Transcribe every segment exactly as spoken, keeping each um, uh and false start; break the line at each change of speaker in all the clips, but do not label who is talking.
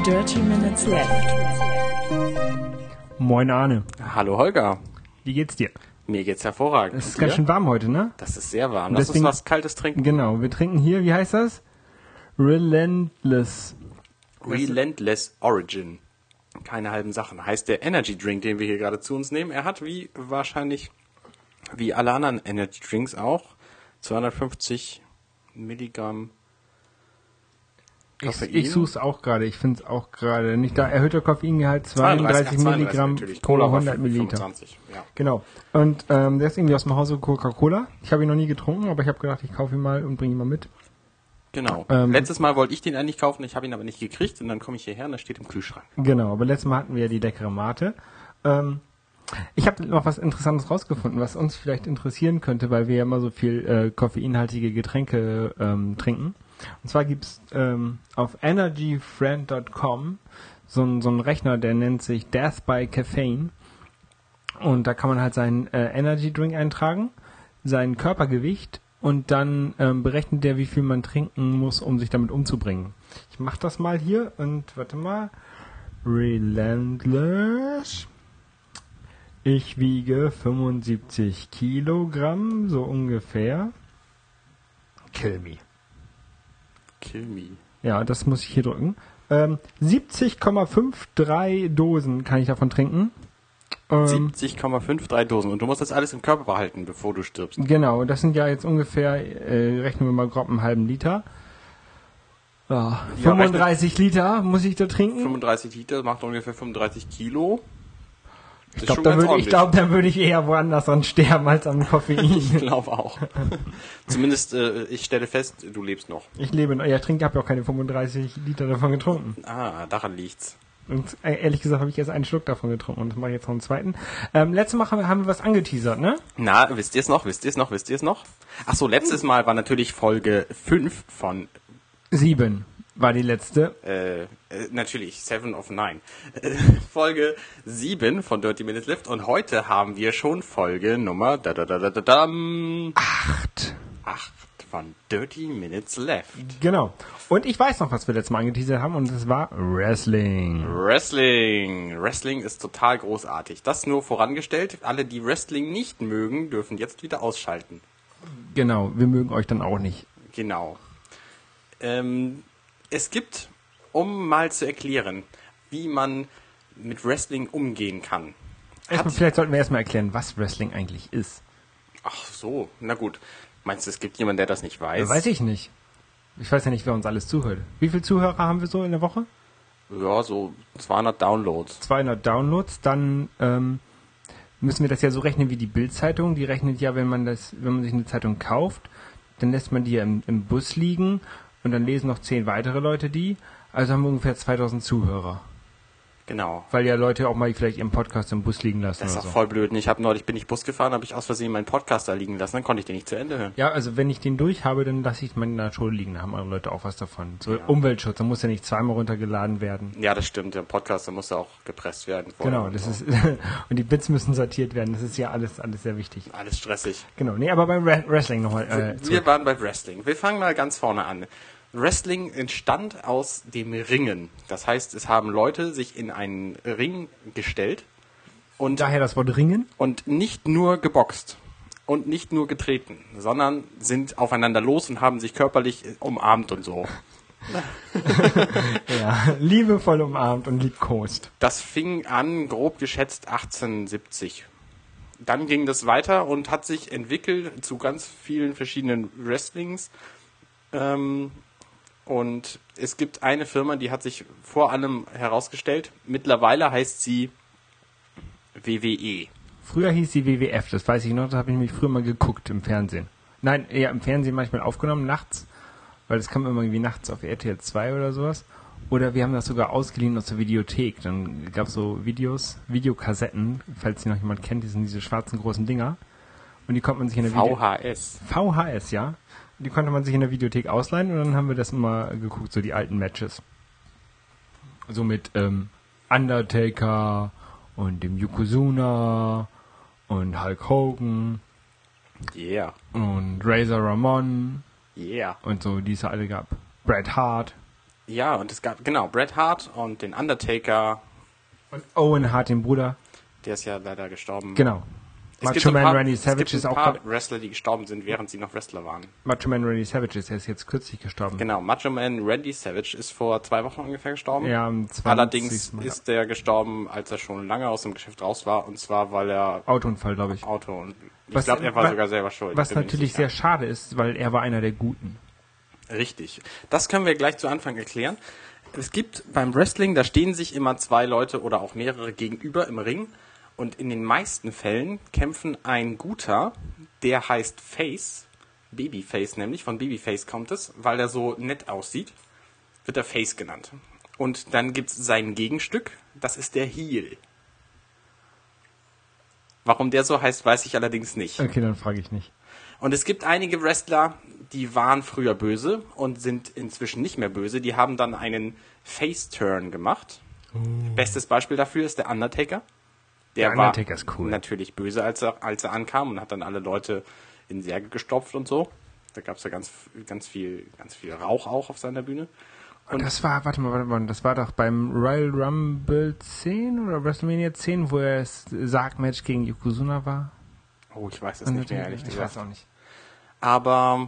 Dirty Minutes Left.
Moin Arne.
Hallo Holger.
Wie geht's dir?
Mir geht's hervorragend.
Es ist ganz schön warm heute, ne?
Das ist sehr warm. Lass
deswegen,
uns was Kaltes trinken.
Genau, wir trinken hier, wie heißt das? Relentless.
Relentless Origin. Keine halben Sachen. Heißt der Energy Drink, den wir hier gerade zu uns nehmen. Er hat wie wahrscheinlich, wie alle anderen Energy Drinks auch, zweihundertfünfzig Milligramm Koffein.
Ich, ich suche es auch gerade, ich finde es auch gerade nicht da. Erhöhter Koffeingehalt zweiunddreißig Milligramm pro hundert Milliliter.
fünfundzwanzig, ja.
Genau. Und ähm, der ist irgendwie aus dem Hause Coca-Cola. Ich habe ihn noch nie getrunken, aber ich habe gedacht, ich kaufe ihn mal und bringe ihn mal mit.
Genau.
Ähm,
Letztes Mal wollte ich den eigentlich kaufen, ich habe ihn aber nicht gekriegt und dann komme ich hierher und er steht im Kühlschrank.
Genau, aber letztes Mal hatten wir ja die leckere Mate. Ähm, ich habe noch was Interessantes rausgefunden, was uns vielleicht interessieren könnte, weil wir ja immer so viel äh, koffeinhaltige Getränke ähm, trinken. Und zwar gibt's ähm, auf energy friend dot com so einen so einen Rechner, der nennt sich Death by Caffeine. Und da kann man halt seinen äh, Energy Drink eintragen, sein Körpergewicht und dann ähm, berechnet der, wie viel man trinken muss, um sich damit umzubringen. Ich mach das mal hier und warte mal. Relentless. Ich wiege fünfundsiebzig Kilogramm, so ungefähr. Kill me.
Kill me.
Ja, das muss ich hier drücken. Ähm, siebzig Komma fünfunddreißig Dosen kann ich davon trinken. Ähm,
siebzig Komma dreißig Dosen. Und du musst das alles im Körper behalten, bevor du stirbst.
Genau, das sind ja jetzt ungefähr, äh, rechnen wir mal grob einen halben Liter. Ja, fünfunddreißig Liter muss ich da trinken.
fünfunddreißig Liter macht ungefähr fünfunddreißig Kilo.
Ich glaube, da würde ich, glaub, da würde ich eher woanders dran sterben als am Koffein.
Ich glaube auch. Zumindest, äh, ich stelle fest, du lebst noch.
Ich lebe noch. Ja, ich trinke, habe ja auch keine fünfunddreißig Liter davon getrunken.
Ah, daran liegt's.
Und äh, ehrlich gesagt habe ich erst einen Schluck davon getrunken und das mache ich jetzt noch einen zweiten. Ähm, letztes Mal haben wir, haben wir was angeteasert, ne?
Na, wisst ihr es noch? Wisst ihr es noch? Wisst ihr es noch? Ach so, letztes Mal war natürlich Folge fünf von...
Sieben war die letzte.
Äh, äh natürlich, Seven of Nine. Äh, Folge sieben von Dirty Minutes Left und heute haben wir schon Folge Nummer... Da, da, da, da, da, dam,
Acht.
acht von Dirty Minutes Left.
Genau. Und ich weiß noch, was wir letztes Mal angeteasert haben und das war Wrestling.
Wrestling. Wrestling ist total großartig. Das nur vorangestellt. Alle, die Wrestling nicht mögen, dürfen jetzt wieder ausschalten.
Genau, wir mögen euch dann auch nicht.
Genau. Ähm, es gibt, um mal zu erklären, wie man mit Wrestling umgehen kann.
Erstmal, vielleicht sollten wir erstmal erklären, was Wrestling eigentlich ist.
Ach so, na gut. Meinst du, es gibt jemanden, der das nicht weiß?
Weiß ich nicht. Ich weiß ja nicht, wer uns alles zuhört. Wie viele Zuhörer haben wir so in der Woche?
Ja, so zweihundert Downloads.
zweihundert Downloads, dann ähm, müssen wir das ja so rechnen wie die Bild-Zeitung. Die rechnet ja, wenn man das, wenn man sich eine Zeitung kauft, dann lässt man die ja im, im Bus liegen und dann lesen noch zehn weitere Leute die. Also haben wir ungefähr zweitausend Zuhörer.
Genau.
Weil ja Leute auch mal vielleicht ihren Podcast im Bus liegen lassen.
Das ist
oder
auch
so.
voll blöd. Ich habe neulich bin ich Bus gefahren, habe ich aus Versehen meinen Podcast da liegen lassen, dann konnte ich den nicht zu Ende hören.
Ja, also wenn ich den durch habe, dann lasse ich meinen in der Schule liegen. Da haben andere Leute auch was davon. So
Ja.
Umweltschutz, da muss ja nicht zweimal runtergeladen werden.
Ja, das stimmt. Der Podcast, der muss ja auch gepresst werden.
Genau, das ist und die Bits müssen sortiert werden. Das ist ja alles alles sehr wichtig.
Alles stressig.
Genau, nee, aber beim Re- Wrestling nochmal. Äh,
Wir waren bei Wrestling. Wir fangen mal ganz vorne an. Wrestling entstand aus dem Ringen. Das heißt, es haben Leute sich in einen Ring gestellt und,
daher das Wort Ringen.
und nicht nur geboxt und nicht nur getreten, sondern sind aufeinander los und haben sich körperlich umarmt und so.
Ja, liebevoll umarmt und liebkost.
Das fing an, grob geschätzt, achtzehnhundertsiebzig. Dann ging das weiter und hat sich entwickelt zu ganz vielen verschiedenen Wrestlings. Ähm, und es gibt eine Firma, die hat sich vor allem herausgestellt. Mittlerweile heißt sie W W E.
Früher hieß sie W W F, das weiß ich noch, das habe ich nämlich früher mal geguckt im Fernsehen. Nein, ja, im Fernsehen manchmal aufgenommen, nachts, weil das kam immer irgendwie nachts auf R T L zwei oder sowas. Oder wir haben das sogar ausgeliehen aus der Videothek. Dann gab es so Videos, Videokassetten, falls die noch jemand kennt, die sind diese schwarzen großen Dinger. Und die konnte man sich in der
V H S.
Video- V H S, ja. Die konnte man sich in der Videothek ausleihen und dann haben wir das immer geguckt, so die alten Matches. So mit ähm, Undertaker und dem Yokozuna und Hulk Hogan
Yeah.
und Razor Ramon
Yeah.
und so, die es alle gab. Bret Hart.
Ja, und es gab, genau, Bret Hart und den Undertaker.
Und Owen Hart, den Bruder.
Der ist ja leider gestorben.
Genau.
Es
Macho
gibt ein
Man
paar,
Randy
es
Savage
gibt
ist
ein
auch
paar
grad-
Wrestler, die gestorben sind, während sie noch Wrestler waren.
Macho Man Randy Savage ist erst jetzt kürzlich gestorben.
Genau, Macho Man Randy Savage ist vor zwei Wochen ungefähr gestorben.
Ja, am zwanzigsten
Allerdings
Mal.
ist der gestorben, als er schon lange aus dem Geschäft raus war. Und zwar, weil er
Autounfall, glaube ich.
Auto und ich
Was-
glaube, er war
wa-
sogar selber schuld.
Was
bin mir nicht
natürlich
sicher.
sehr schade ist, weil er war einer der Guten.
Richtig. Das können wir gleich zu Anfang erklären. Es gibt beim Wrestling, da stehen sich immer zwei Leute oder auch mehrere gegenüber im Ring. Und in den meisten Fällen kämpfen ein Guter, der heißt Face, Babyface nämlich, von Babyface kommt es, weil er so nett aussieht, wird er Face genannt. Und dann gibt's sein Gegenstück, das ist der Heel. Warum der so heißt, weiß ich allerdings nicht.
Okay, dann frage ich nicht.
Und es gibt einige Wrestler, die waren früher böse und sind inzwischen nicht mehr böse. Die haben dann einen Face-Turn gemacht. Bestes Beispiel dafür ist der Undertaker. Der,
Der Undertaker ist
war
cool.
natürlich böse, als er, als er ankam und hat dann alle Leute in Särge gestopft und so. Da gab es ja ganz, ganz viel, ganz viel Rauch auch auf seiner Bühne.
Und das war, warte mal, warte mal, das war doch beim Royal Rumble zehn oder WrestleMania zehn, wo er das Sargmatch gegen Yokozuna war?
Oh, ich weiß es nicht mehr, ehrlich
ich
gesagt.
weiß auch nicht.
Aber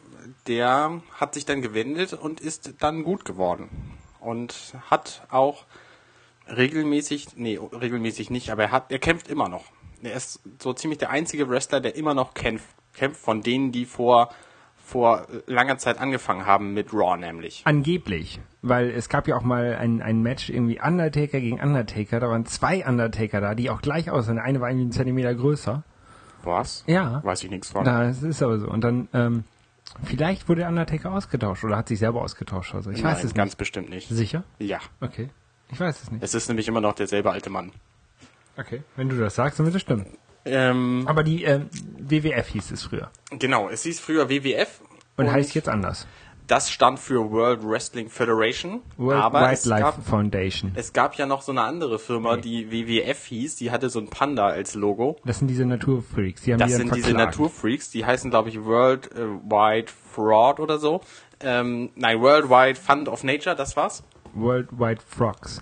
der hat sich dann gewendet und ist dann gut geworden. Und hat auch regelmäßig, nee, regelmäßig nicht, aber er hat, er kämpft immer noch. Er ist so ziemlich der einzige Wrestler, der immer noch kämpft, kämpft von denen, die vor, vor langer Zeit angefangen haben mit Raw nämlich.
Angeblich, weil es gab ja auch mal ein, ein Match, irgendwie Undertaker gegen Undertaker, da waren zwei Undertaker da, die auch gleich aussahen. Der eine war irgendwie einen Zentimeter größer.
Was?
Ja.
Weiß ich nichts von.
Das ist aber so. Und dann, ähm, vielleicht wurde der Undertaker ausgetauscht oder hat sich selber ausgetauscht. Also ich weiß
Nein,
es
ganz
nicht.
bestimmt nicht.
Sicher?
Ja.
Okay. Ich weiß es nicht.
Es ist nämlich immer noch derselbe alte Mann.
Okay. Wenn du das sagst, dann wird es stimmen.
Ähm,
Aber die ähm, W W F hieß es früher.
genau, es hieß früher W W F.
Und, heißt jetzt anders.
Das stand für World Wrestling Federation.
World
aber es
Wildlife
gab,
Foundation.
es gab ja noch so eine andere Firma,
Nee.
die W W F hieß. Die hatte so ein Panda als Logo.
Das sind diese Naturfreaks. Die haben
Das
die dann
sind diese
verklagt.
Naturfreaks. Die heißen, glaube ich, World äh, Wide Fraud oder so. Ähm, nein, Worldwide Fund of Nature, das war's.
Worldwide Frogs.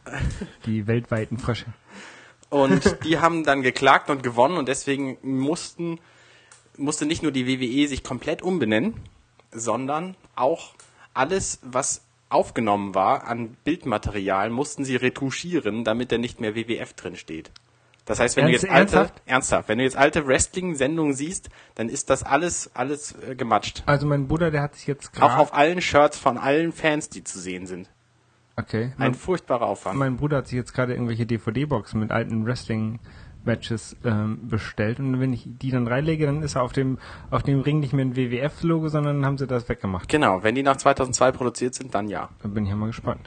Die weltweiten Frösche.
Und die haben dann geklagt und gewonnen und deswegen mussten, musste nicht nur die W W E sich komplett umbenennen, sondern auch alles, was aufgenommen war an Bildmaterial, mussten sie retuschieren, damit da nicht mehr W W F drin steht. Das heißt, wenn
Ernst-
du jetzt alte,
ernsthaft?
ernsthaft, wenn du jetzt alte Wrestling-Sendungen siehst, dann ist das alles, alles äh, gematscht.
Also mein Bruder, der hat sich jetzt
Auch
gerade...
auf allen Shirts von allen Fans, die zu sehen sind.
Okay.
Ein
Mein,
furchtbarer Aufwand.
mein Bruder hat sich jetzt gerade irgendwelche D V D-Boxen mit alten Wrestling-Matches ähm, bestellt. Und wenn ich die dann reinlege, dann ist er auf dem, auf dem Ring nicht mehr ein W W F-Logo, sondern haben sie das weggemacht.
Genau, wenn die nach zweitausendzwei produziert sind, dann ja.
Da bin ich ja mal gespannt.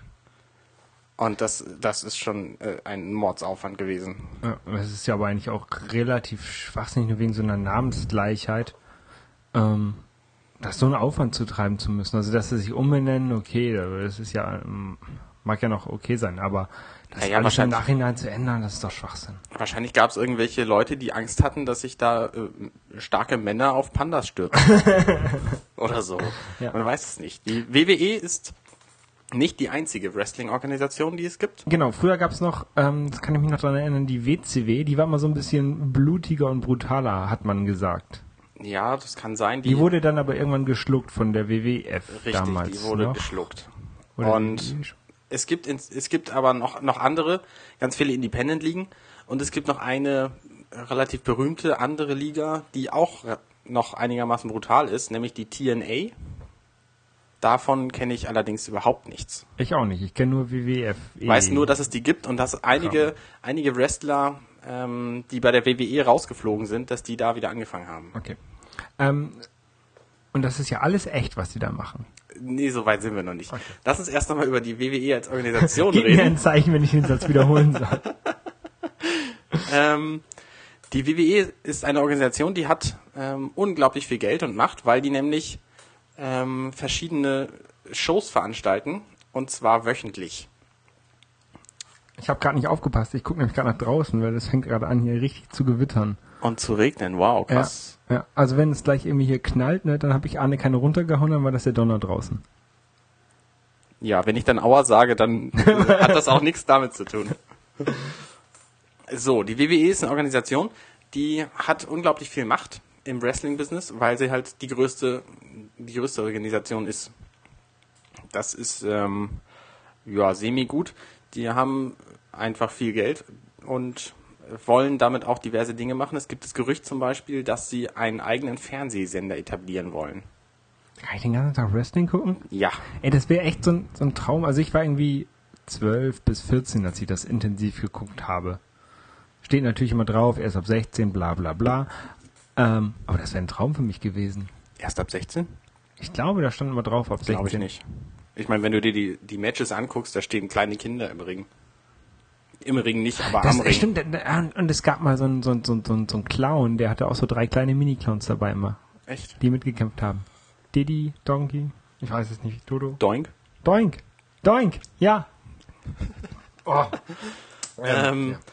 Und das, das ist schon äh, ein Mordsaufwand gewesen.
Ja, das ist ja aber eigentlich auch relativ schwachsinnig, nur wegen so einer Namensgleichheit, ähm, das so einen Aufwand zu treiben zu müssen. Also, dass sie sich umbenennen, okay, das ist ja, ähm, mag ja noch okay sein, aber das
Ja, ja,
alles im
wahrscheinlich-
Nachhinein zu ändern, das ist doch Schwachsinn.
Wahrscheinlich gab es irgendwelche Leute, die Angst hatten, dass sich da äh, starke Männer auf Pandas stürzen. Oder so.
Ja.
Man weiß es nicht. Die W W E ist nicht die einzige Wrestling-Organisation, die es gibt.
Genau, früher gab's noch, ähm, das kann ich mich noch dran erinnern, die W C W, die war immer so ein bisschen blutiger und brutaler, hat man gesagt.
Ja, das kann sein.
Die, wurde dann aber irgendwann geschluckt von der W W F
richtig,
damals.
die wurde
noch.
geschluckt.
Oder
Und
die-
es gibt ins- es gibt aber noch noch andere, ganz viele Independent-Ligen und es gibt noch eine relativ berühmte andere Liga, die auch noch einigermaßen brutal ist, nämlich die T N A. Davon kenne ich allerdings überhaupt nichts.
Ich auch nicht, ich kenne nur W W F.
Ich weiß nur, dass es die gibt und dass einige einige Wrestler, ähm, die bei der W W E rausgeflogen sind, dass die da wieder angefangen haben.
Okay. Ähm, und das ist ja alles echt, was die da machen.
Nee, so weit sind wir noch nicht.
Okay.
Lass uns erst einmal über die W W E als Organisation
Gib mir
reden.
ein Zeichen, wenn ich den Satz wiederholen soll.
Ähm, die W W E ist eine Organisation, die hat ähm, unglaublich viel Geld und Macht, weil die nämlich ähm, verschiedene Shows veranstalten, und zwar wöchentlich.
Ich habe gerade nicht aufgepasst, ich gucke nämlich gerade nach draußen, weil es fängt gerade an, hier richtig zu gewittern.
Und zu regnen, wow, krass.
Ja, ja, also wenn es gleich irgendwie hier knallt, ne, dann habe ich Arne keine runtergehauen, dann war das der Donner draußen.
Ja, wenn ich dann Aua sage, dann hat das auch nichts damit zu tun. So, die W W E ist eine Organisation, die hat unglaublich viel Macht im Wrestling-Business, weil sie halt die größte, die größte Organisation ist. Das ist, ähm, ja, semi-gut. Die haben einfach viel Geld und wollen damit auch diverse Dinge machen. Es gibt das Gerücht zum Beispiel, dass sie einen eigenen Fernsehsender etablieren wollen.
Kann ich den ganzen Tag Wrestling gucken?
Ja.
Ey, das wäre echt so ein, so ein Traum. Also ich war irgendwie zwölf bis vierzehn, als ich das intensiv geguckt habe. Steht natürlich immer drauf, erst ab sechzehn, bla bla bla. Ähm, aber das wäre ein Traum für mich gewesen.
Erst ab sechzehn?
Ich glaube, da stand immer drauf, ab sechzehn.
Glaube ich nicht. Ich meine, wenn du dir die, die Matches anguckst, da stehen kleine Kinder im Ring. Im Ring nicht, aber
das
am Ring.
Stimmt, und es gab mal so einen, so, einen, so, einen, so einen Clown, der hatte auch so drei kleine Mini-Clowns dabei immer.
Echt?
Die mitgekämpft haben. Diddy, Donkey, ich weiß es nicht, Dodo.
Doink?
Doink, Doink, ja. Oh.
Ähm,
ja.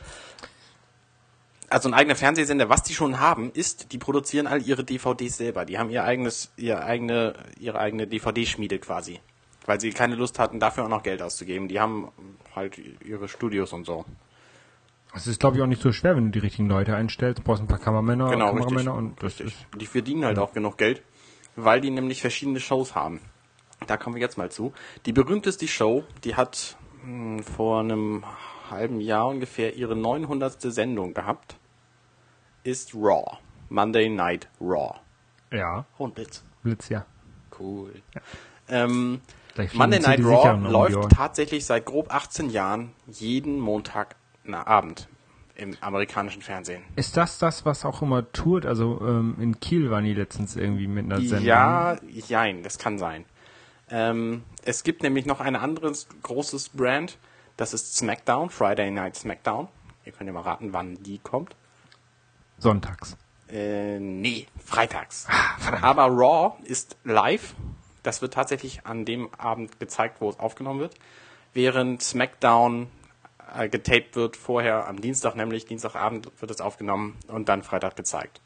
Also ein eigener Fernsehsender, was die schon haben, ist, die produzieren all ihre D V Ds selber. Die haben ihr eigenes, ihr eigene, ihre eigene D V D-Schmiede quasi. Weil sie keine Lust hatten, dafür auch noch Geld auszugeben. Die haben halt ihre Studios und so.
Es ist, glaube ich, auch nicht so schwer, wenn du die richtigen Leute einstellst. Du brauchst ein paar Kameramänner,
Genau,
Kameramänner
richtig.
und das
richtig.
ist.
Die verdienen halt auch genug Geld, weil die nämlich verschiedene Shows haben. Da kommen wir jetzt mal zu. Die berühmteste Show, die hat mh, vor einem halben Jahr ungefähr ihre neunhundertste Sendung gehabt, ist Raw. Monday Night Raw.
Ja.
Und Blitz.
Blitz, ja.
Cool.
Ja.
Ähm,
Gleich
Monday
fliegen
Night
sie sicher
Raw
noch um die
läuft
Ohren.
tatsächlich seit grob achtzehn Jahren jeden Montag na, Abend im amerikanischen Fernsehen.
Ist das das, was auch immer tourt? Also ähm, in Kiel waren die letztens irgendwie mit einer Sendung.
Ja, jein, das kann sein. Ähm, es gibt nämlich noch ein anderes großes Brand, das ist SmackDown, Friday Night SmackDown. Ihr könnt ja mal raten, wann die kommt.
Sonntags.
Äh, nee, freitags.
Ah, verdammt.
Aber Raw ist live. Das wird tatsächlich an dem Abend gezeigt, wo es aufgenommen wird. Während SmackDown äh, getaped wird vorher am Dienstag, nämlich Dienstagabend wird es aufgenommen und dann Freitag gezeigt.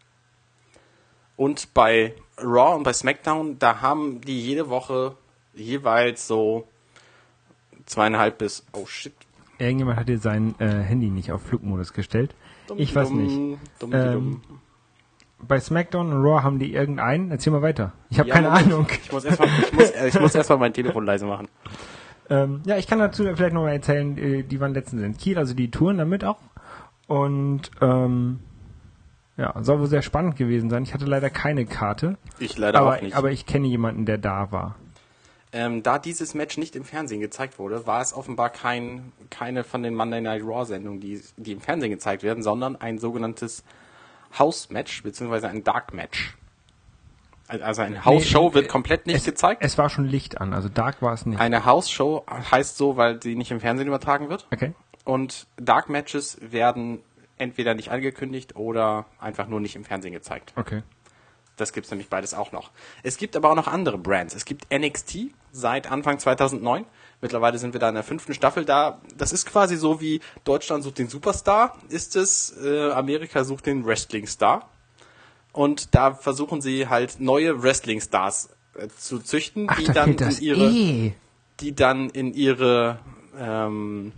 Und bei Raw und bei SmackDown, da haben die jede Woche jeweils so zweieinhalb bis, oh shit.
Irgendjemand hat dir sein äh, Handy nicht auf Flugmodus gestellt. Ich weiß nicht.
Dumm,
Ähm,
dumm.
Bei SmackDown und Raw haben die irgendeinen. Erzähl mal weiter. Ich habe
Ja,
keine
Moment.
Ahnung.
Ich muss erstmal ich muss, äh, ich muss erst mal mein Telefon leise machen.
Ähm, ja, ich kann dazu vielleicht noch mal erzählen, äh, die waren letztens in Kiel, also die touren damit auch. Und ähm, ja, soll wohl sehr spannend gewesen sein. Ich hatte leider keine Karte.
Ich leider
aber,
auch nicht.
aber ich kenne jemanden, der da war.
Ähm, da dieses Match nicht im Fernsehen gezeigt wurde, war es offenbar kein, keine von den Monday Night Raw Sendungen, die, die im Fernsehen gezeigt werden, sondern ein sogenanntes House-Match, beziehungsweise ein Dark-Match. Also eine House-Show
Nee,
wird komplett nicht
es,
gezeigt.
Es war schon Licht an, also Dark war es nicht.
Eine House-Show heißt so, weil sie nicht im Fernsehen übertragen wird.
Okay.
Und Dark-Matches werden entweder nicht angekündigt oder einfach nur nicht im Fernsehen gezeigt.
Okay.
Das gibt's nämlich beides auch noch. Es gibt aber auch noch andere Brands. Es gibt N X T seit Anfang zweitausendneun. Mittlerweile sind wir da in der fünften Staffel da. Das ist quasi so wie Deutschland sucht den Superstar, ist es, äh, Amerika sucht den Wrestling-Star. Und da versuchen sie halt neue Wrestling-Stars äh, zu züchten,
Ach,
die
da
dann
fehlt
in
das
ihre,
E.
die dann in ihre, ähm,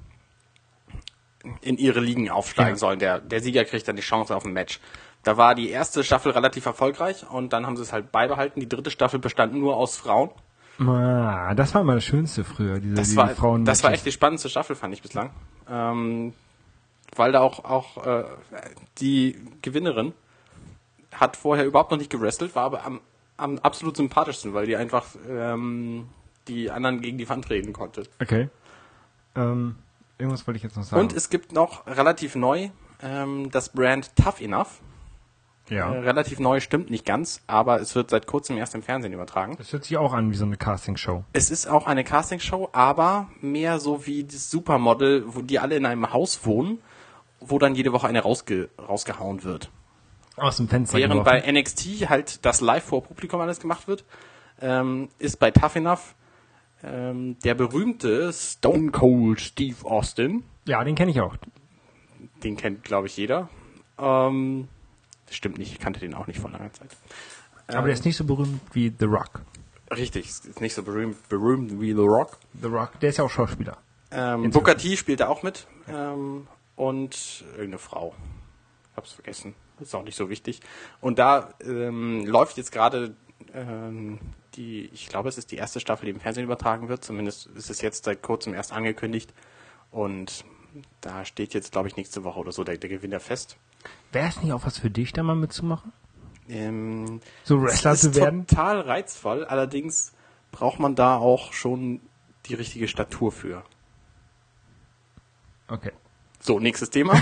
in ihre Ligen aufsteigen
Ja.
sollen. Der, der Sieger kriegt dann die Chance auf ein Match. Da war die erste Staffel relativ erfolgreich und dann haben sie es halt beibehalten. Die dritte Staffel bestand nur aus Frauen.
Ah, das war mal das Schönste früher, diese,
Das
diese
war,
Frauen.
das war echt die spannendste Staffel, fand ich bislang. Ähm, weil da auch, auch äh, die Gewinnerin hat vorher überhaupt noch nicht gewrestelt, war aber am, am absolut sympathischsten, weil die einfach ähm, die anderen gegen die Wand reden konnte.
Okay. Ähm, irgendwas wollte ich jetzt noch sagen.
Und es gibt noch relativ neu ähm, das Brand Tough Enough.
ja.
Äh, relativ neu stimmt nicht ganz, aber es wird seit kurzem erst im Fernsehen übertragen.
Das hört sich auch an wie so eine Castingshow.
Es ist auch eine Castingshow, aber mehr so wie das Supermodel, wo die alle in einem Haus wohnen, wo dann jede Woche eine rausge rausgehauen wird.
Aus dem Fenster
Während
geworfen.
bei N X T halt das live vor Publikum alles gemacht wird, ähm, ist bei Tough Enough ähm, der berühmte Stone Cold Steve Austin,
Ja, den kenne ich auch.
den kennt glaube ich jeder. Ähm, das stimmt nicht, ich kannte den auch nicht vor langer Zeit.
Aber der ist nicht so berühmt wie The Rock.
Richtig, ist nicht so berühmt, berühmt wie The Rock.
The Rock, der ist ja auch Schauspieler.
Ähm, Booker T spielt da auch mit. Ähm, und irgendeine Frau. Ich hab's vergessen. Ist auch nicht so wichtig. Und da ähm, läuft jetzt gerade ähm, die, ich glaube, es ist die erste Staffel, die im Fernsehen übertragen wird. Zumindest ist es jetzt seit kurzem erst angekündigt. Und da steht jetzt, glaube ich, nächste Woche oder so der, der Gewinner fest.
Wäre es nicht auch was für dich, da mal mitzumachen?
Ähm,
So Wrestler zu werden?
Total reizvoll. Allerdings braucht man da auch schon die richtige Statur für.
Okay.
So, nächstes Thema.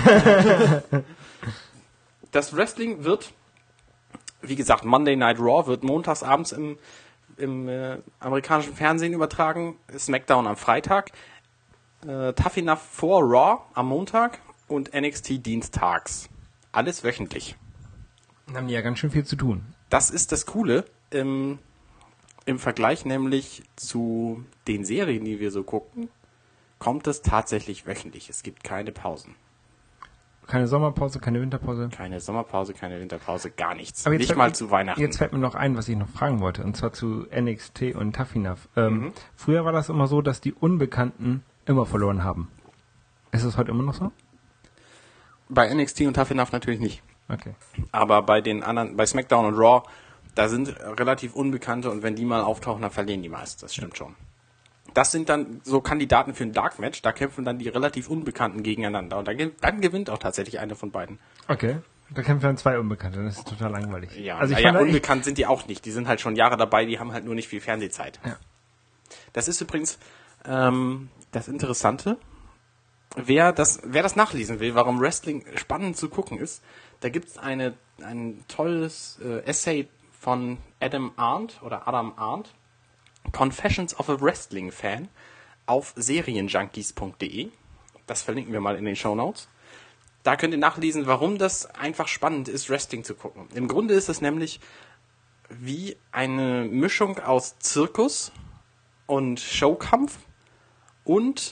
Das Wrestling wird, wie gesagt, Monday Night Raw wird montags abends im, im äh, amerikanischen Fernsehen übertragen, SmackDown am Freitag, äh, Tough Enough vor Raw am Montag und N X T dienstags. Alles wöchentlich.
Dann haben die ja ganz schön viel zu tun.
Das ist das Coole im, im Vergleich nämlich zu den Serien, die wir so gucken, kommt es tatsächlich wöchentlich. Es gibt keine Pausen.
Keine Sommerpause, keine Winterpause.
Keine Sommerpause, keine Winterpause, gar nichts.
Aber jetzt
Nicht
fällt
mal
mir-
zu Weihnachten.
Jetzt fällt mir noch ein, was ich noch fragen wollte, und zwar zu N X T und Tough Enough. Ähm,
Mhm.
Früher war das immer so, dass die Unbekannten immer verloren haben. Ist das heute immer noch so?
Bei N X T und Tough Enough natürlich nicht.
Okay.
Aber bei den anderen, bei SmackDown und Raw, da sind relativ Unbekannte und wenn die mal auftauchen, dann verlieren die meist. Das stimmt schon. Das sind dann so Kandidaten für ein Dark Match. Da kämpfen dann die relativ Unbekannten gegeneinander. Und dann, dann gewinnt auch tatsächlich einer von beiden.
Okay. Da kämpfen dann zwei Unbekannte, das ist total langweilig.
Ja,
also ich
naja,
fand,
unbekannt sind die auch nicht. Die sind halt schon Jahre dabei, die haben halt nur nicht viel Fernsehzeit.
Ja.
Das ist übrigens ähm, das Interessante. Wer das, wer das nachlesen will, warum Wrestling spannend zu gucken ist, da gibt es eine ein tolles äh, Essay von Adam Arndt oder Adam Arndt, Confessions of a Wrestling Fan, auf serienjunkies punkt de. Das verlinken wir mal in den Shownotes. Da könnt ihr nachlesen, warum das einfach spannend ist, Wrestling zu gucken. Im Grunde ist es nämlich wie eine Mischung aus Zirkus und Showkampf und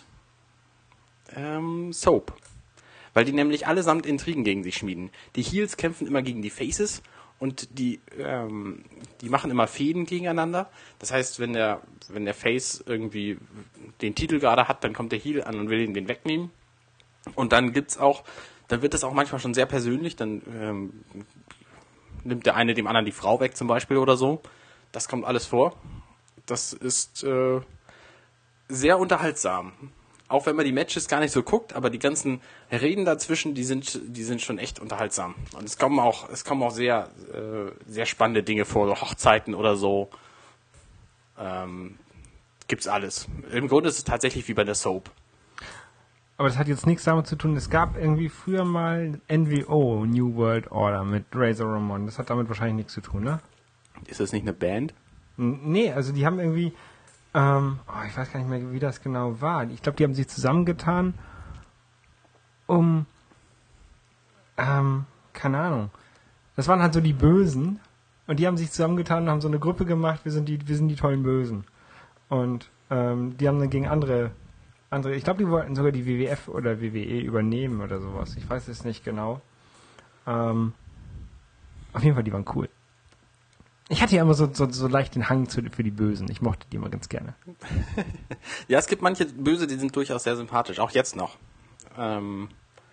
ähm, Soap. Weil die nämlich allesamt Intrigen gegen sich schmieden. Die Heels kämpfen immer gegen die Faces und die, ähm, die machen immer Fäden gegeneinander. Das heißt, wenn der, wenn der Face irgendwie den Titel gerade hat, dann kommt der Heel an und will ihn den wegnehmen. Und dann gibt's auch, dann wird es auch manchmal schon sehr persönlich, dann ähm, nimmt der eine dem anderen die Frau weg zum Beispiel oder so. Das kommt alles vor. Das ist äh, sehr unterhaltsam. Auch wenn man die Matches gar nicht so guckt, aber die ganzen Reden dazwischen, die sind, die sind schon echt unterhaltsam. Und es kommen auch, es kommen auch sehr, äh, sehr spannende Dinge vor, so Hochzeiten oder so. Ähm, gibt's alles. Im Grunde ist es tatsächlich wie bei der Soap.
aber das hat jetzt nichts damit zu tun. Es gab irgendwie früher mal N W O, New World Order, mit Razor Ramon. Das hat damit wahrscheinlich nichts zu tun, ne?
Ist das nicht eine Band?
N- Nee, also die haben irgendwie, ähm, oh, ich weiß gar nicht mehr, wie das genau war. Ich glaube, die haben sich zusammengetan, um, ähm, keine Ahnung. Das waren halt so die Bösen. Und die haben sich zusammengetan und haben so eine Gruppe gemacht, wir sind die, wir sind die tollen Bösen. Und ähm, die haben dann gegen andere, andere, ich glaube, die wollten sogar die W W F oder W W E übernehmen oder sowas. Ich weiß es nicht genau. Ähm, auf jeden Fall, die waren cool. Ich hatte ja immer so, so, so leicht den Hang zu, für die Bösen. Ich mochte die immer ganz gerne.
Ja, es gibt manche Böse, die sind durchaus sehr sympathisch, auch jetzt noch. Ähm,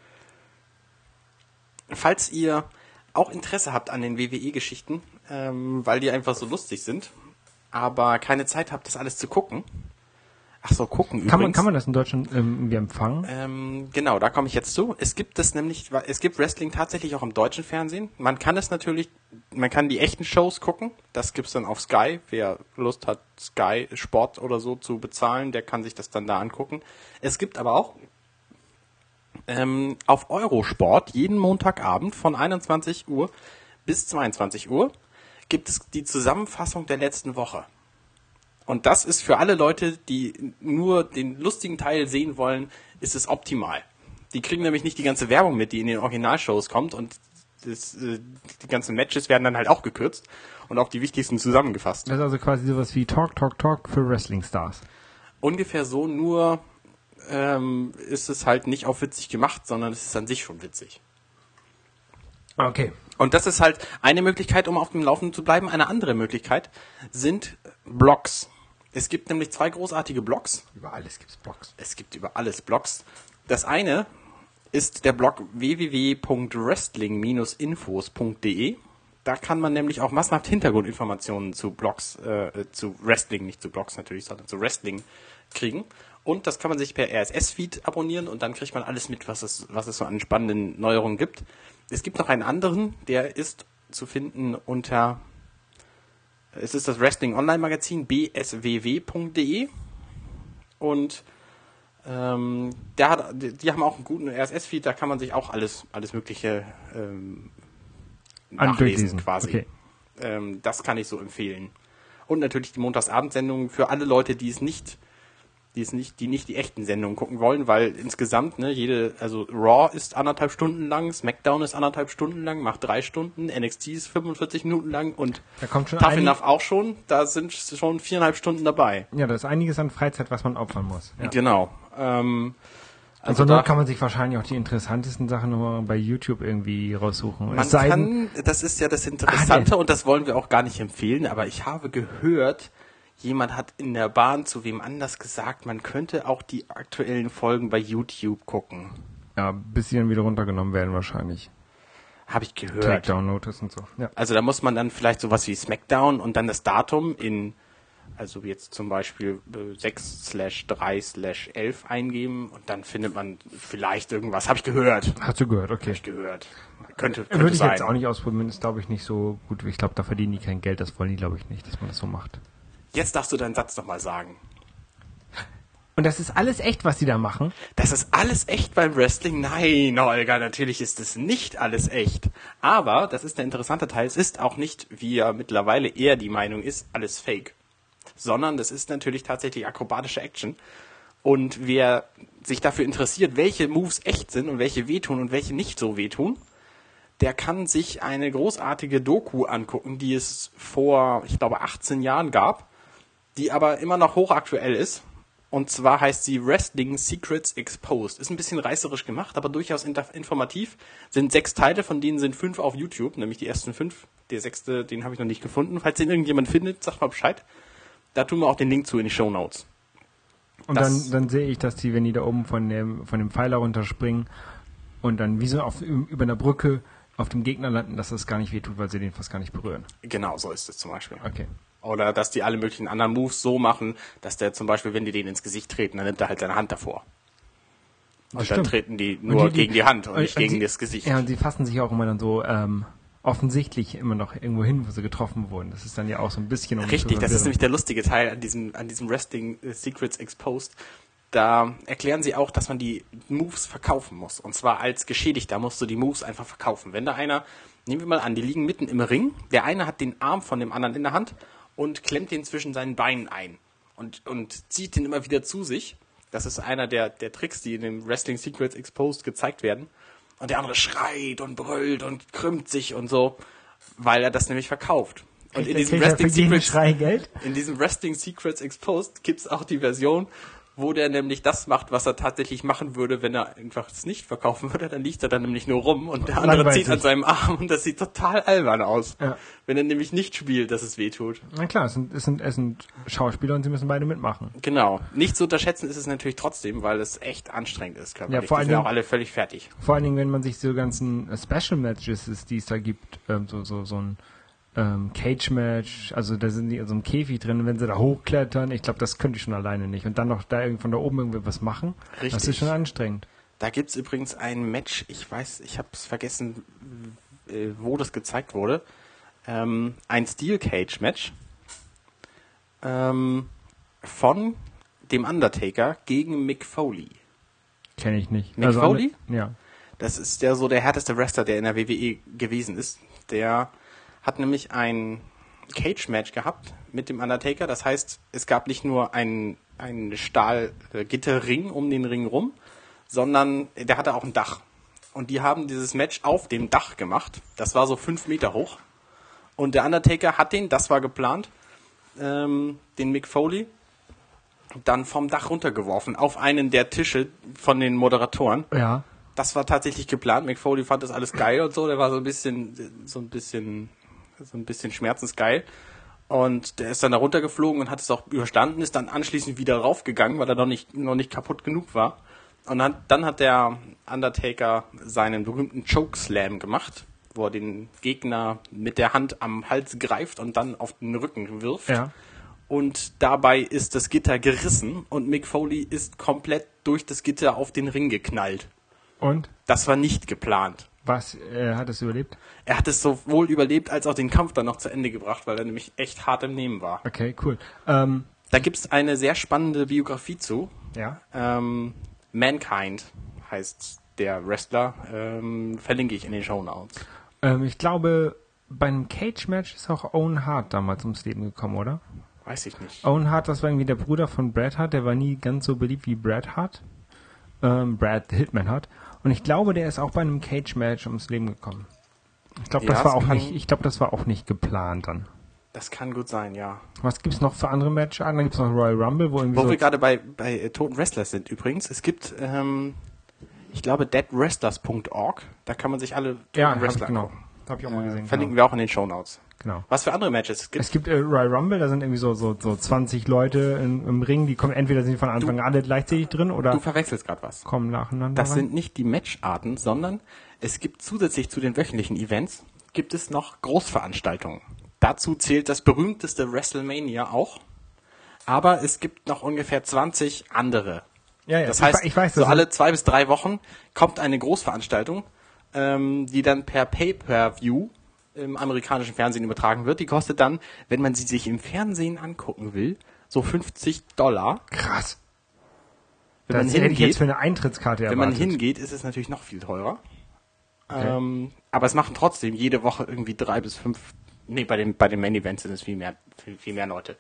falls ihr auch Interesse habt an den W W E-Geschichten, ähm, weil die einfach so lustig sind, aber keine Zeit habt, das alles zu gucken. Ach so, gucken übrigens.
Kann man, kann man das in Deutschland ähm, irgendwie empfangen?
Ähm, genau, da komme ich jetzt zu. Es gibt es nämlich, es gibt Wrestling tatsächlich auch im deutschen Fernsehen. Man kann es natürlich, man kann die echten Shows gucken. Das gibt's dann auf Sky. Wer Lust hat, Sky Sport oder so zu bezahlen, der kann sich das dann da angucken. Es gibt aber auch ähm, auf Eurosport jeden Montagabend von einundzwanzig Uhr bis zweiundzwanzig Uhr gibt es die Zusammenfassung der letzten Woche. Und das ist für alle Leute, die nur den lustigen Teil sehen wollen, ist es optimal. Die kriegen nämlich nicht die ganze Werbung mit, die in den Originalshows kommt und das, äh, die ganzen Matches werden dann halt auch gekürzt und auch die wichtigsten zusammengefasst.
Das ist also quasi sowas wie Talk, Talk, Talk für Wrestling-Stars.
Ungefähr so, nur ähm, ist es halt nicht auf witzig gemacht, sondern es ist an sich schon witzig.
Okay.
Und das ist halt eine Möglichkeit, um auf dem Laufenden zu bleiben. Eine andere Möglichkeit sind Blogs. Es gibt nämlich zwei großartige Blogs.
Über alles gibt's Blogs.
Es gibt über alles Blogs. Das eine ist der Blog w w w punkt wrestling Bindestrich infos punkt d e. Da kann man nämlich auch massenhaft Hintergrundinformationen zu Blogs, äh, zu Wrestling, nicht zu Blogs natürlich, sondern zu Wrestling kriegen. Und das kann man sich per R S S-Feed abonnieren und dann kriegt man alles mit, was es, was es so an spannenden Neuerungen gibt. Es gibt noch einen anderen, der ist zu finden unter, es ist das Wrestling Online Magazin b s w w punkt d e und ähm, der hat, die, die haben auch einen guten R S S-Feed, da kann man sich auch alles, alles mögliche ähm, nachlesen quasi. Okay. Ähm, das kann ich so empfehlen. Und natürlich die Montagsabendsendungen für alle Leute, die es nicht, die es nicht, die nicht die echten Sendungen gucken wollen, weil insgesamt, ne, jede, also Raw ist anderthalb Stunden lang, SmackDown ist anderthalb Stunden lang, macht drei Stunden, N X T ist fünfundvierzig Minuten lang und
da kommt schon
Tough Enough auch schon, da sind schon viereinhalb Stunden dabei.
Ja, da ist einiges an Freizeit, was man opfern muss. Ja.
Genau. Ähm,
Also, also da kann man sich wahrscheinlich auch die interessantesten Sachen nur bei YouTube irgendwie raussuchen.
Man kann, das ist ja das Interessante ah, und das wollen wir auch gar nicht empfehlen, aber ich habe gehört, jemand hat in der Bahn zu wem anders gesagt, man könnte auch die aktuellen Folgen bei YouTube gucken.
Ja, bis sie dann wieder runtergenommen werden wahrscheinlich.
Habe ich gehört.
Takedown Notice und so. Ja.
Also da muss man dann vielleicht sowas wie SmackDown und dann das Datum in, also jetzt zum Beispiel sechs slash drei slash elf eingeben und dann findet man vielleicht irgendwas. Habe ich gehört.
Hast du gehört, okay.
Habe ich gehört. Könnte, könnte
Würde ich
sein.
jetzt auch nicht ausprobieren, ist glaube ich nicht so gut. Ich glaube, da verdienen die kein Geld, das wollen die glaube ich nicht, dass man das so macht.
Jetzt darfst du deinen Satz nochmal sagen.
Und das ist alles echt, was die da machen?
Das ist alles echt beim Wrestling? Nein, Olga, natürlich ist es nicht alles echt. Aber, das ist der interessante Teil, es ist auch nicht, wie ja mittlerweile eher die Meinung ist, alles Fake. Sondern das ist natürlich tatsächlich akrobatische Action. Und wer sich dafür interessiert, welche Moves echt sind und welche wehtun und welche nicht so wehtun, der kann sich eine großartige Doku angucken, die es vor, ich glaube, achtzehn Jahren gab, die aber immer noch hochaktuell ist. Und zwar heißt sie Wrestling Secrets Exposed. Ist ein bisschen reißerisch gemacht, aber durchaus informativ. Sind sechs Teile, von denen sind fünf auf YouTube, nämlich die ersten fünf. Der sechste, den habe ich noch nicht gefunden. Falls den irgendjemand findet, sagt mal Bescheid. Da tun wir auch den Link zu in die Shownotes.
Und das dann, dann sehe ich, dass die, wenn die da oben von dem, von dem Pfeiler runterspringen und dann wie so auf, über einer Brücke auf dem Gegner landen, dass das gar nicht wehtut, weil sie den fast gar nicht berühren.
Genau, so ist es zum Beispiel.
Okay.
Oder dass die alle möglichen anderen Moves so machen, dass der zum Beispiel, wenn die den ins Gesicht treten, dann nimmt er halt seine Hand davor. Und das dann stimmt. Treten die nur die, die, gegen die Hand und, und nicht und gegen
sie,
das Gesicht.
Ja, und sie fassen sich auch immer dann so ähm, offensichtlich immer noch irgendwo hin, wo sie getroffen wurden. Das ist dann ja auch so ein bisschen... Um
Richtig, das ist nämlich der lustige Teil an diesem, an diesem Wrestling Secrets Exposed. Da erklären sie auch, dass man die Moves verkaufen muss. Und zwar als Geschädigter musst du die Moves einfach verkaufen. Wenn da einer, nehmen wir mal an, die liegen mitten im Ring, der eine hat den Arm von dem anderen in der Hand und klemmt den zwischen seinen Beinen ein und, und zieht den immer wieder zu sich. Das ist einer der, der Tricks, die in dem Wrestling Secrets Exposed gezeigt werden. Und der andere schreit und brüllt und krümmt sich und so, weil er das nämlich verkauft. Und in diesem, Wrestling Secrets, in diesem Wrestling Secrets Exposed gibt's auch die Version, wo der nämlich das macht, was er tatsächlich machen würde, wenn er einfach es nicht verkaufen würde. Dann liegt er dann nämlich nur rum und der andere zieht an seinem Arm und das sieht total albern aus. Ja. Wenn er nämlich nicht spielt, dass es weh tut.
Na klar, es sind, es, sind, es sind Schauspieler und sie müssen beide mitmachen.
Genau. Nicht zu unterschätzen ist es natürlich trotzdem, weil es echt anstrengend ist.
Ja, vor allem,
die sind auch alle völlig fertig.
Vor allen Dingen, wenn man sich so ganzen Special Matches, die es da gibt, ähm, so, so, so ein Ähm, Cage-Match, also da sind die in so einem Käfig drin, wenn sie da hochklettern, ich glaube, das könnte ich schon alleine nicht. Und dann noch da von da oben irgendwie was machen, Richtig. Das ist schon anstrengend.
Da gibt's übrigens ein Match, ich weiß, ich habe es vergessen, äh, wo das gezeigt wurde, ähm, ein Steel-Cage-Match ähm, von dem Undertaker gegen Mick Foley.
Kenne ich nicht.
Mick also Foley?
Ja.
Das ist der so der härteste Wrestler, der in der W W E gewesen ist. Der hat nämlich ein Cage-Match gehabt mit dem Undertaker. Das heißt, es gab nicht nur einen, einen Stahlgitterring um den Ring rum, sondern der hatte auch ein Dach. Und die haben dieses Match auf dem Dach gemacht. Das war so fünf Meter hoch. Und der Undertaker hat den, das war geplant, ähm, den Mick Foley, dann vom Dach runtergeworfen auf einen der Tische von den Moderatoren.
Ja.
Das war tatsächlich geplant. Mick Foley fand das alles geil und so. Der war so ein bisschen, so ein bisschen... so ein bisschen schmerzensgeil. Und der ist dann da runtergeflogen und hat es auch überstanden, ist dann anschließend wieder raufgegangen, weil er noch nicht, noch nicht kaputt genug war. Und dann, dann hat der Undertaker seinen berühmten Chokeslam gemacht, wo er den Gegner mit der Hand am Hals greift und dann auf den Rücken wirft.
Ja.
Und dabei ist das Gitter gerissen und Mick Foley ist komplett durch das Gitter auf den Ring geknallt.
Und?
Das war nicht geplant.
Was, äh, hat es überlebt?
Er hat es sowohl überlebt, als auch den Kampf dann noch zu Ende gebracht, weil er nämlich echt hart im Nehmen war.
Okay, cool. Ähm,
Da gibt's eine sehr spannende Biografie zu.
ja.
Ähm, Mankind heißt der Wrestler. Ähm, verlinke ich in den Shownotes.
Ähm, ich glaube, bei einem Cage-Match ist auch Owen Hart damals ums Leben gekommen, oder?
Weiß ich nicht.
Owen Hart, das war irgendwie der Bruder von Bret Hart, der war nie ganz so beliebt wie Bret Hart. Ähm, Brad the Hitman Hart. Und ich glaube, der ist auch bei einem Cage-Match ums Leben gekommen. Ich glaube, das
Ja,
war
das
auch
kann-
nicht, ich glaube, das war auch nicht geplant dann.
Das kann gut sein, ja.
Was gibt's noch für andere Matches? Dann gibt's noch Royal Rumble, wo irgendwie
Wo
so
wir gerade bei, bei äh, toten Wrestlers sind übrigens. Es gibt, ähm, ich glaube, dead wrestlers punkt org. Da kann man sich alle toten
ja, hab ich,
Wrestler
genau.
angucken.
Hab ich auch mal
Äh,
gesehen.
verlinken
genau.
wir auch in den Shownotes.
genau.
Was für andere Matches es gibt?
Es gibt äh, Royal Rumble, da sind irgendwie so so so zwanzig Leute in, im Ring, die kommen entweder sind die von Anfang an alle gleichzeitig drin oder
Du verwechselst gerade was.
kommen nacheinander.
Das
rein.
sind nicht die Matcharten, sondern es gibt zusätzlich zu den wöchentlichen Events, gibt es noch Großveranstaltungen. Dazu zählt das berühmteste WrestleMania auch, aber es gibt noch ungefähr zwanzig andere.
ja, ja,
Das
ich,
heißt,
we- ich weiß,
so
das sind-
alle zwei bis drei Wochen kommt eine Großveranstaltung, ähm, die dann per Pay-Per-View im amerikanischen Fernsehen übertragen wird. Die kostet dann, wenn man sie sich im Fernsehen angucken will, so fünfzig Dollar.
krass.
Wenn
Das
man
hätte ich jetzt
hingeht,
für eine Eintrittskarte
wenn man
erwartet.
hingeht, ist es natürlich noch viel teurer.
Okay.
Ähm, aber es machen trotzdem jede Woche irgendwie drei bis fünf, nee, bei den, bei den Main Events sind es viel mehr, viel, viel mehr Leute.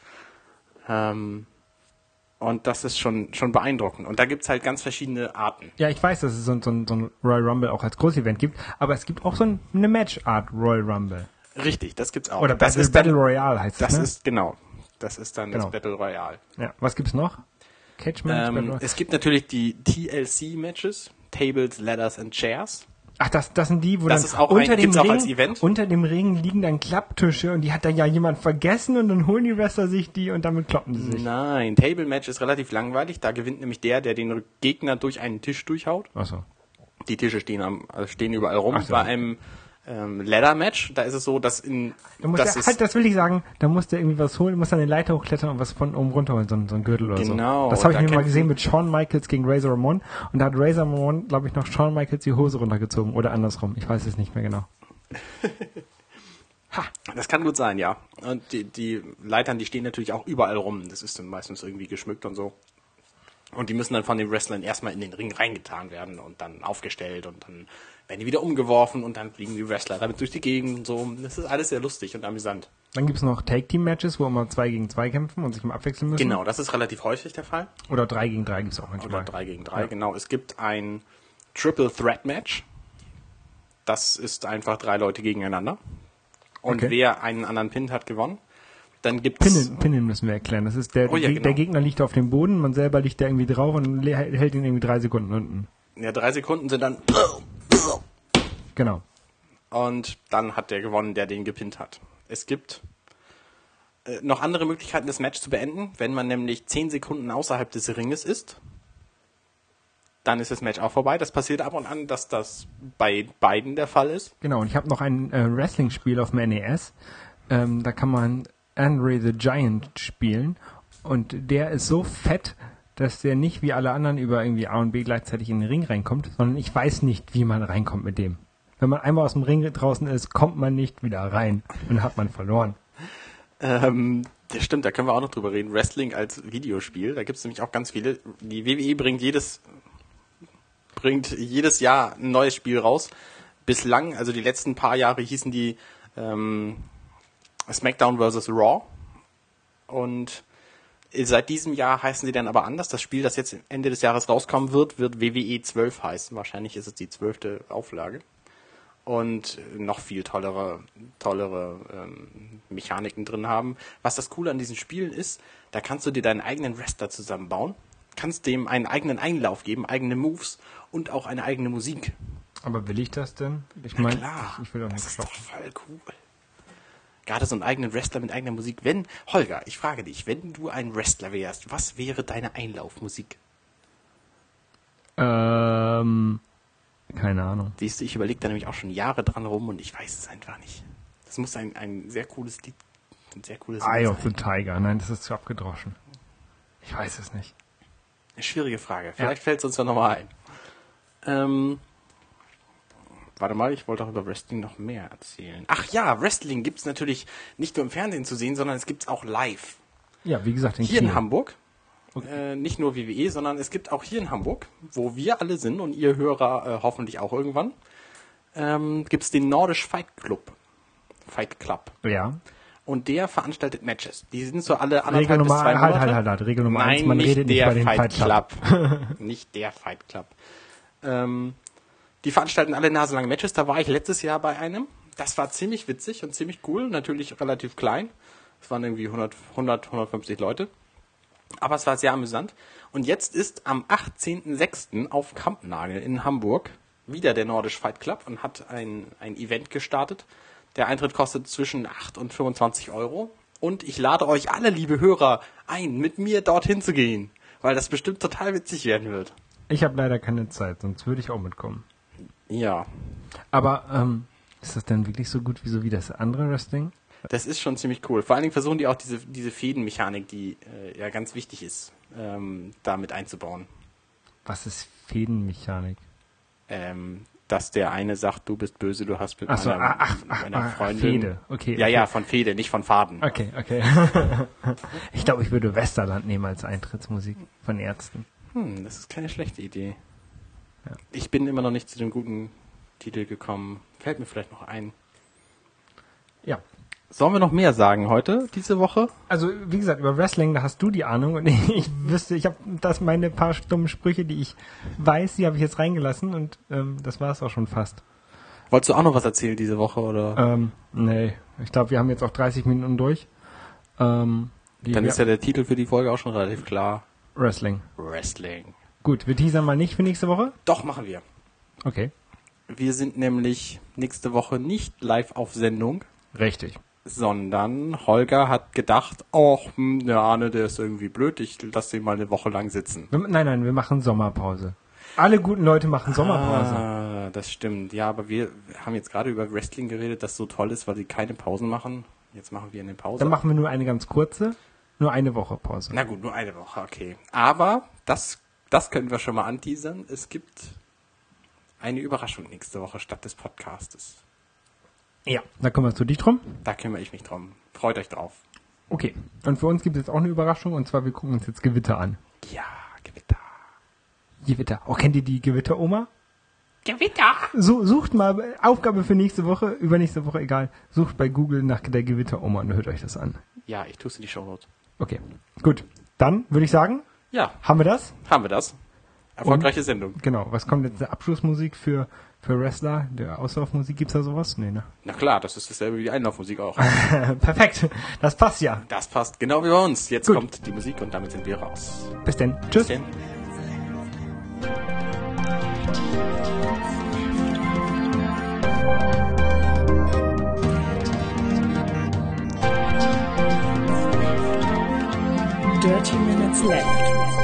Ähm, und das ist schon, schon beeindruckend. Und da gibt's halt ganz verschiedene Arten.
Ja, ich weiß, dass es so, ein- so, ein- so ein Royal Rumble auch als Großevent gibt, aber es gibt auch so ein, eine Matchart Royal Rumble.
Richtig, das gibt's auch.
Oder
das
Battle,
ist dann,
Battle Royale heißt
das
es, ne?
ist, genau, das ist dann
Genau.
das Battle Royale.
Ja. Was gibt's noch? Catch Match? Battle
Ähm,
Royale?
es gibt natürlich die T L C-Matches, Tables, Ladders and Chairs.
Ach, das, das sind die, wo
Das
dann
ist auch
unter
ein-
dem
gibt's auch
Ring,
als Event?
unter dem Ring liegen dann Klapptische und die hat dann ja jemand vergessen und dann holen die Wrestler sich die und damit kloppen sie sich.
Nein, Table Match ist relativ langweilig. Da gewinnt nämlich der, der den Gegner durch einen Tisch durchhaut.
Achso.
Die Tische stehen, am, also stehen überall rum.
Ach so.
Bei einem ähm, Ladder-Match, da ist es so, dass in
Da muss
das
der,
ist,
halt, das will ich sagen, da muss der irgendwie was holen, muss dann eine Leiter hochklettern und was von oben runterholen, so, ein- so ein Gürtel oder
Genau,
so. Das habe ich
da
mir mal
kämpfen-
gesehen mit Shawn Michaels gegen Razor Ramon und da hat Razor Ramon, glaube ich, noch Shawn Michaels die Hose runtergezogen oder andersrum. Ich weiß es nicht mehr genau.
das kann gut sein, ja. Und die, die Leitern, die stehen natürlich auch überall rum. Das ist dann meistens irgendwie geschmückt und so. Und die müssen dann von den Wrestlern erstmal in den Ring reingetan werden und dann aufgestellt und dann werden die wieder umgeworfen und dann fliegen die Wrestler damit durch die Gegend und so. Das ist alles sehr lustig und amüsant.
Dann gibt's noch Take-Team-Matches, wo immer zwei gegen zwei kämpfen und sich mal abwechseln müssen.
Genau, das ist relativ häufig der Fall.
Oder drei gegen drei gibt's auch
Oder
manchmal.
drei gegen drei,
Ja.
genau. Es gibt ein Triple Threat Match. Das ist einfach drei Leute gegeneinander. Und
Okay.
wer einen anderen pinnt, hat gewonnen. Dann gibt's
Pinnen, Pinnen müssen wir erklären. Das ist der,
Oh ja,
der,
genau.
der Gegner liegt auf dem Boden, man selber liegt da irgendwie drauf und le- hält ihn irgendwie drei Sekunden unten.
ja, drei Sekunden sind dann
Genau.
und dann hat der gewonnen, der den gepinnt hat. Es gibt äh, noch andere Möglichkeiten, das Match zu beenden. Wenn man nämlich zehn Sekunden außerhalb des Ringes ist, dann ist das Match auch vorbei. Das passiert ab und an, dass das bei beiden der Fall ist.
Genau, und ich habe noch ein äh, Wrestling-Spiel auf dem N E S. Ähm, da kann man Andre the Giant spielen. Und der ist so fett, dass der nicht wie alle anderen über irgendwie A und B gleichzeitig in den Ring reinkommt, sondern ich weiß nicht, wie man reinkommt mit dem. Wenn man einmal aus dem Ring draußen ist, kommt man nicht wieder rein und hat man verloren.
Ähm, das stimmt, da können wir auch noch drüber reden. Wrestling als Videospiel, da gibt es nämlich auch ganz viele. Die W W E bringt jedes bringt jedes Jahr ein neues Spiel raus. Bislang, also die letzten paar Jahre hießen die ähm, SmackDown versus. Raw. Und seit diesem Jahr heißen sie dann aber anders. Das Spiel, das jetzt Ende des Jahres rauskommen wird, wird W W E zwölf heißen. Wahrscheinlich ist es die zwölfte Auflage. Und noch viel tollere, tollere ähm, Mechaniken drin haben. Was das Coole an diesen Spielen ist, da kannst du dir deinen eigenen Wrestler zusammenbauen, kannst dem einen eigenen Einlauf geben, eigene Moves und auch eine eigene Musik.
Aber will ich das denn? Ich
Na
meine,
klar,
ich, ich will doch
das
nicht
ist doch
kloppen.
voll cool. Gerade so einen eigenen Wrestler mit eigener Musik. Wenn, Holger, ich frage dich, wenn du ein Wrestler wärst, was wäre deine Einlaufmusik?
Ähm, keine Ahnung.
Siehst du, ich überlege da nämlich auch schon Jahre dran rum und ich weiß es einfach nicht. Das muss ein, ein sehr cooles Lied, ein sehr cooles
Eye
Lied
of the
sein.
Tiger. Nein, das ist zu abgedroschen. Ich weiß es nicht.
Eine schwierige Frage. Vielleicht ja. fällt es uns ja nochmal ein. Ähm, warte mal, ich wollte auch über Wrestling noch mehr erzählen. Ach ja, Wrestling gibt es natürlich nicht nur im Fernsehen zu sehen, sondern es gibt es auch live.
Ja, wie gesagt, in
Hier
Kiel.
in Hamburg.
Okay.
Äh, nicht nur W W E, sondern es gibt auch hier in Hamburg, wo wir alle sind und ihr Hörer äh, hoffentlich auch irgendwann, ähm, gibt es den Nordisch Fight Club. Fight Club.
Ja.
Und der veranstaltet Matches. Die sind so alle anderthalb
Regel
bis
Nummer,
zwei
halt,
Monate.
halt, halt, halt. Regel Nummer
Nein,
eins, man
nicht
redet nicht
der
bei den
Fight,
Fight Club.
Club. Nicht der Fight Club. Ähm, die veranstalten alle naselange Matches. Da war ich letztes Jahr bei einem. Das war ziemlich witzig und ziemlich cool. Natürlich relativ klein. Es waren irgendwie hundert, hundert, hundertfünfzig Leute. Aber es war sehr amüsant. Und jetzt ist am achtzehnten sechsten auf Kampnagel in Hamburg wieder der Nordisch Fight Club und hat ein, ein Event gestartet. Der Eintritt kostet zwischen acht und fünfundzwanzig Euro. Und ich lade euch alle, liebe Hörer, ein, mit mir dorthin zu gehen. Weil das bestimmt total witzig werden wird.
Ich habe leider keine Zeit, sonst würde ich auch mitkommen.
Ja.
Aber ähm, ist das denn wirklich so gut wie so wie das andere Wrestling?
Das ist schon ziemlich cool. Vor allen Dingen versuchen die auch diese, diese Fädenmechanik, die äh, ja ganz wichtig ist, ähm, da mit einzubauen.
Was ist Fädenmechanik?
Ähm, dass der eine sagt, du bist böse, du hast mit
Ach so,
meiner,
ach,
mit
ach,
meiner
ach,
Freundin.
Fäde, okay.
Ja,
okay.
ja, von Fäde, nicht von Faden.
Okay, okay. Ich glaube, ich würde Westerland nehmen als Eintrittsmusik von Ärzten.
Hm, das ist keine schlechte Idee.
Ja.
Ich bin immer noch nicht zu dem guten Titel gekommen. Fällt mir vielleicht noch ein.
Ja.
Sollen wir noch mehr sagen heute, diese Woche?
Also, wie gesagt, über Wrestling, da hast du die Ahnung und ich, ich wüsste, ich habe das meine paar dummen Sprüche, die ich weiß, die habe ich jetzt reingelassen und ähm, das war es auch schon fast.
Wolltest du auch noch was erzählen diese Woche, oder?
Ähm, nee, ich glaube, wir haben jetzt auch dreißig Minuten durch. Ähm, die,
Dann
ja,
ist ja der Titel für die Folge auch schon relativ klar.
Wrestling.
Wrestling.
Gut, wir teasern mal nicht für nächste Woche?
Doch, machen wir.
Okay.
Wir sind nämlich nächste Woche nicht live auf Sendung,
Richtig.
sondern Holger hat gedacht, oh, hm, der Arne, der ist irgendwie blöd, ich lasse den mal eine Woche lang sitzen.
Wir, nein, nein, wir machen Sommerpause. Alle guten Leute machen Sommerpause.
Ah, das stimmt. Ja, aber wir haben jetzt gerade über Wrestling geredet, das so toll ist, weil sie keine Pausen machen. Jetzt machen wir eine Pause.
Dann machen wir nur eine ganz kurze, nur eine Woche Pause.
Na gut, nur eine Woche, okay. Aber das, das können wir schon mal anteasern. Es gibt eine Überraschung nächste Woche statt des Podcastes.
Ja. Da kümmerst du dich drum?
Da kümmere ich mich drum. Freut euch drauf.
Okay. Und für uns gibt es jetzt auch eine Überraschung, und zwar wir gucken uns jetzt Gewitter an.
Ja, Gewitter.
Gewitter. Oh, kennt ihr die Gewitteroma?
Gewitter!
So, sucht mal, Aufgabe für nächste Woche, übernächste Woche, egal. Sucht bei Google nach der Gewitteroma und hört euch das an.
Ja, ich tue es in die Shownotes.
Okay, gut. Dann würde ich sagen,
Ja,
haben wir das?
haben wir das. Erfolgreiche
Und,
Sendung.
Genau. Was kommt jetzt? Eine Abschlussmusik für, für Wrestler? Der Auslaufmusik, gibt's da sowas? Nee, ne?
Na klar, das ist dasselbe wie die Einlaufmusik auch.
Perfekt. Das passt ja.
Das passt genau wie bei uns. Jetzt
Gut.
kommt die Musik und damit sind wir raus.
Bis denn. Tschüss.
Bis denn.
Dirty Minutes Left.